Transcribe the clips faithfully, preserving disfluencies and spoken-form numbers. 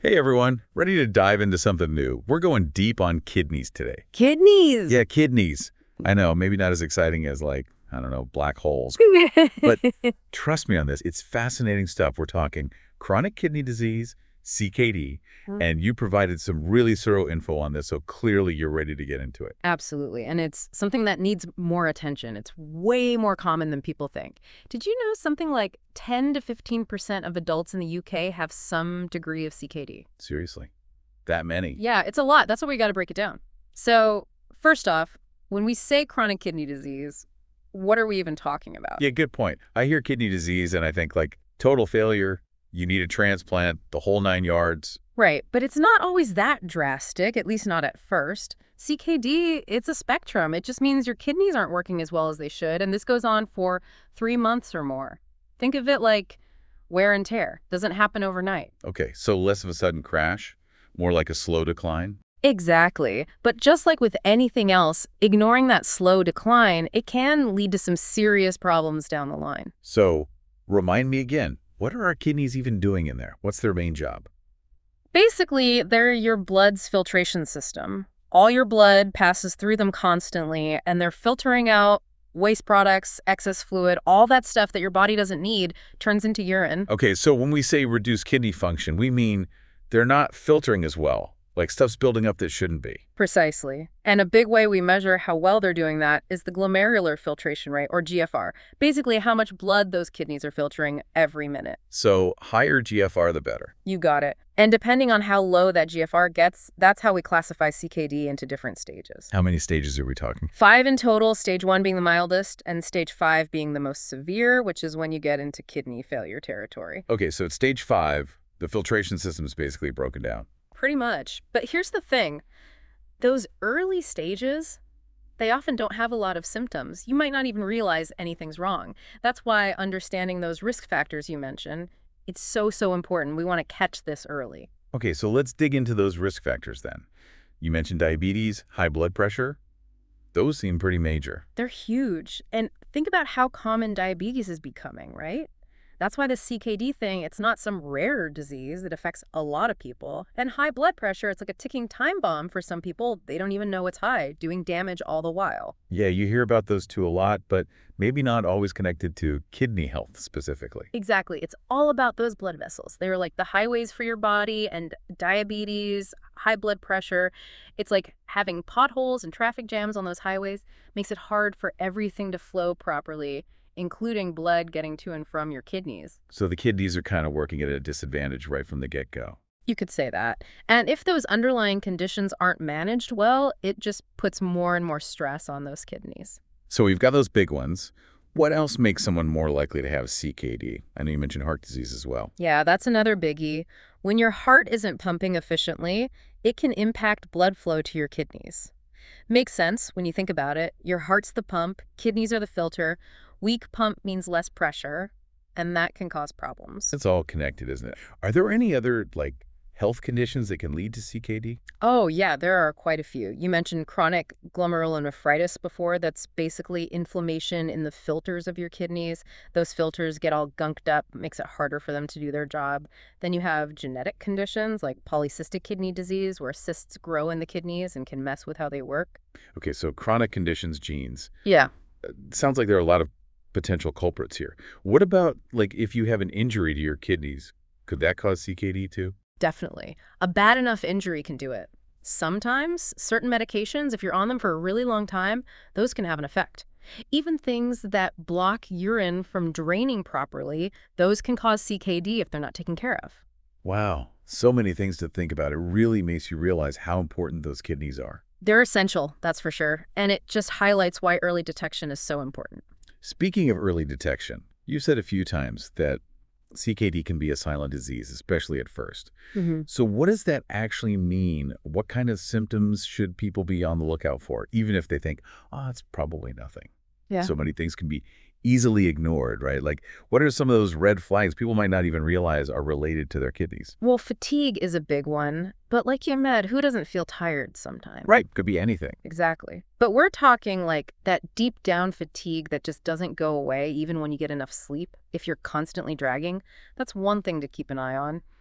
Hey everyone, ready to dive into something new. We're going deep on kidneys today. Kidneys. Yeah, kidneys. I know, maybe not as exciting as like, I don't know, black holes. But trust me on this, it's fascinating stuff. We're talking chronic kidney disease, C K D, and you provided some really thorough info on this, so clearly you're ready to get into it. Absolutely. And it's something that needs more attention. It's way more common than people think. Did you know something like ten to fifteen percent of adults in the U K have some degree of C K D? Seriously, that many? Yeah, it's a lot. That's why we got to break it down. So first off, when we say chronic kidney disease, what are we even talking about? Yeah, good point. I hear kidney disease and I think like total failure, you need a transplant, the whole nine yards. Right, but it's not always that drastic, at least not at first. C K D, it's a spectrum. It just means your kidneys aren't working as well as they should, and this goes on for three months or more. Think of it like wear and tear. Doesn't happen overnight. Okay, so less of a sudden crash, more like a slow decline? Exactly. But just like with anything else, ignoring that slow decline, it can lead to some serious problems down the line. So, remind me again, what are our kidneys even doing in there? What's their main job? Basically, they're your blood's filtration system. All your blood passes through them constantly, and they're filtering out waste products, excess fluid, all that stuff that your body doesn't need turns into urine. Okay, so when we say reduced kidney function, we mean they're not filtering as well, like stuff's building up that shouldn't be. Precisely. And a big way we measure how well they're doing that is the glomerular filtration rate, or G F R. Basically, how much blood those kidneys are filtering every minute. So higher G F R, the better. You got it. And depending on how low that G F R gets, that's how we classify C K D into different stages. How many stages are we talking? Five in total, stage one being the mildest, and stage five being the most severe, which is when you get into kidney failure territory. Okay, so at stage five, the filtration system is basically broken down. Pretty much. But here's the thing. Those early stages, they often don't have a lot of symptoms. You might not even realize anything's wrong. That's why understanding those risk factors you mentioned, it's so, so important. We want to catch this early. Okay, so let's dig into those risk factors then. You mentioned diabetes, high blood pressure. Those seem pretty major. They're huge. And think about how common diabetes is becoming, right? That's why the C K D thing, it's not some rare disease. It affects a lot of people. And high blood pressure, it's like a ticking time bomb for some people. They don't even know it's high, doing damage all the while. Yeah, you hear about those two a lot, but maybe not always connected to kidney health specifically. Exactly. It's all about those blood vessels. They're like the highways for your body, and diabetes, high blood pressure. It's like having potholes and traffic jams on those highways makes it hard for everything to flow properly, including blood getting to and from your kidneys. So the kidneys are kind of working at a disadvantage right from the get-go. You could say that. And if those underlying conditions aren't managed well, it just puts more and more stress on those kidneys. So we've got those big ones. What else makes someone more likely to have C K D? I know you mentioned heart disease as well. Yeah, that's another biggie. When your heart isn't pumping efficiently, it can impact blood flow to your kidneys. Makes sense when you think about it. Your heart's the pump, kidneys are the filter. Weak pump means less pressure, and that can cause problems. It's all connected, isn't it? Are there any other, like, health conditions that can lead to C K D? Oh, yeah, there are quite a few. You mentioned chronic glomerulonephritis before. That's basically inflammation in the filters of your kidneys. Those filters get all gunked up, makes it harder for them to do their job. Then you have genetic conditions like polycystic kidney disease, where cysts grow in the kidneys and can mess with how they work. Okay, so chronic conditions, genes. Yeah. Sounds like there are a lot of potential culprits here. What about, like, if you have an injury to your kidneys, could that cause C K D too? Definitely. A bad enough injury can do it. Sometimes, certain medications, if you're on them for a really long time, those can have an effect. Even things that block urine from draining properly, those can cause C K D if they're not taken care of. Wow, so many things to think about. It really makes you realize how important those kidneys are. They're essential, that's for sure. And it just highlights why early detection is so important. Speaking of early detection, you said a few times that C K D can be a silent disease, especially at first. Mm-hmm. So what does that actually mean? What kind of symptoms should people be on the lookout for, even if they think, oh, it's probably nothing? Yeah. So many things can be easily ignored, right? Like, what are some of those red flags people might not even realize are related to their kidneys? Well, fatigue is a big one. But like you said, who doesn't feel tired sometimes? Right. Could be anything. Exactly. But we're talking like that deep down fatigue that just doesn't go away even when you get enough sleep. If you're constantly dragging, that's one thing to keep an eye on.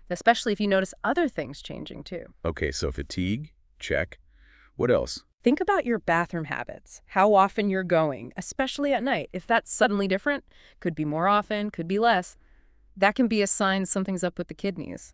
especially if you notice other things changing too. Okay, so fatigue, check. What else? Think about your bathroom habits, how often you're going, especially at night. If that's suddenly different, could be more often, could be less, that can be a sign something's up with the kidneys.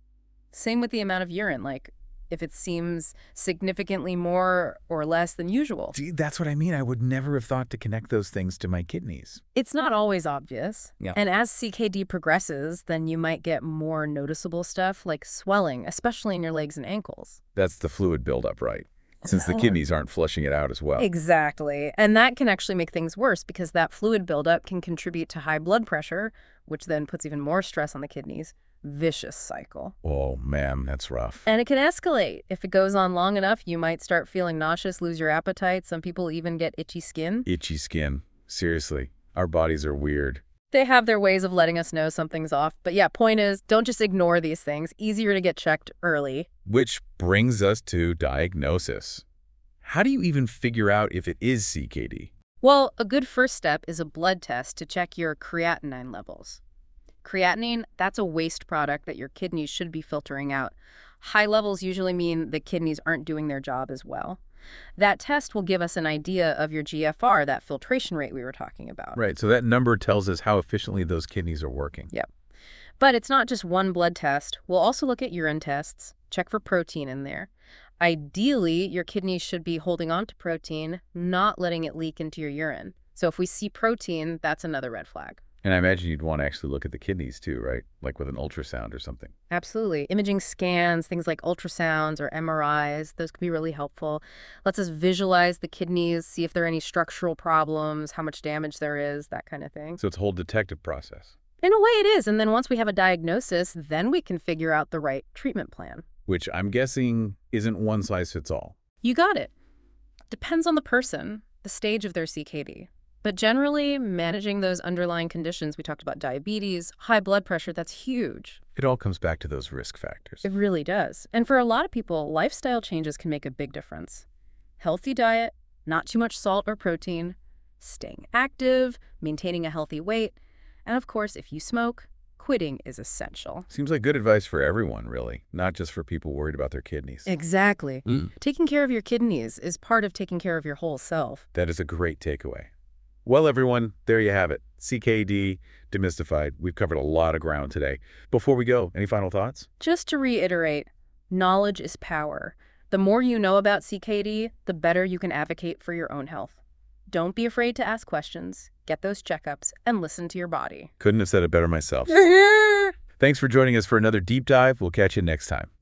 Same with the amount of urine, like if it seems significantly more or less than usual. See, that's what I mean. I would never have thought to connect those things to my kidneys. It's not always obvious. Yeah. And as C K D progresses, then you might get more noticeable stuff like swelling, especially in your legs and ankles. That's the fluid buildup, right? Since the Oh. kidneys aren't flushing it out as well. Exactly. And that can actually make things worse because that fluid buildup can contribute to high blood pressure, which then puts even more stress on the kidneys. Vicious cycle. Oh, man, that's rough. And it can escalate. If it goes on long enough, you might start feeling nauseous, lose your appetite. Some people even get itchy skin. Itchy skin. Seriously, our bodies are weird. They have their ways of letting us know something's off. But yeah, point is, don't just ignore these things. Easier to get checked early. Which brings us to diagnosis. How do you even figure out if it is C K D? Well, a good first step is a blood test to check your creatinine levels. Creatinine, that's a waste product that your kidneys should be filtering out. High levels usually mean the kidneys aren't doing their job as well. That test will give us an idea of your G F R, that filtration rate we were talking about. Right, so that number tells us how efficiently those kidneys are working. Yep. But it's not just one blood test. We'll also look at urine tests, check for protein in there. Ideally, your kidneys should be holding on to protein, not letting it leak into your urine. So if we see protein, that's another red flag. And I imagine you'd want to actually look at the kidneys too, right? Like with an ultrasound or something. Absolutely. Imaging scans, things like ultrasounds or M R Is, those could be really helpful. Lets us visualize the kidneys, see if there are any structural problems, how much damage there is, that kind of thing. So it's a whole detective process. In a way it is. And then once we have a diagnosis, then we can figure out the right treatment plan. Which I'm guessing isn't one size fits all. You got it. Depends on the person, the stage of their C K D. But generally, managing those underlying conditions, we talked about diabetes, high blood pressure, that's huge. It all comes back to those risk factors. It really does. And for a lot of people, lifestyle changes can make a big difference. Healthy diet, not too much salt or protein, staying active, maintaining a healthy weight, and of course, if you smoke, quitting is essential. Seems like good advice for everyone, really, not just for people worried about their kidneys. Exactly. Mm. Taking care of your kidneys is part of taking care of your whole self. That is a great takeaway. Well, everyone, there you have it. C K D demystified. We've covered a lot of ground today. Before we go, any final thoughts? Just to reiterate, knowledge is power. The more you know about C K D, the better you can advocate for your own health. Don't be afraid to ask questions, get those checkups, and listen to your body. Couldn't have said it better myself. Thanks for joining us for another deep dive. We'll catch you next time.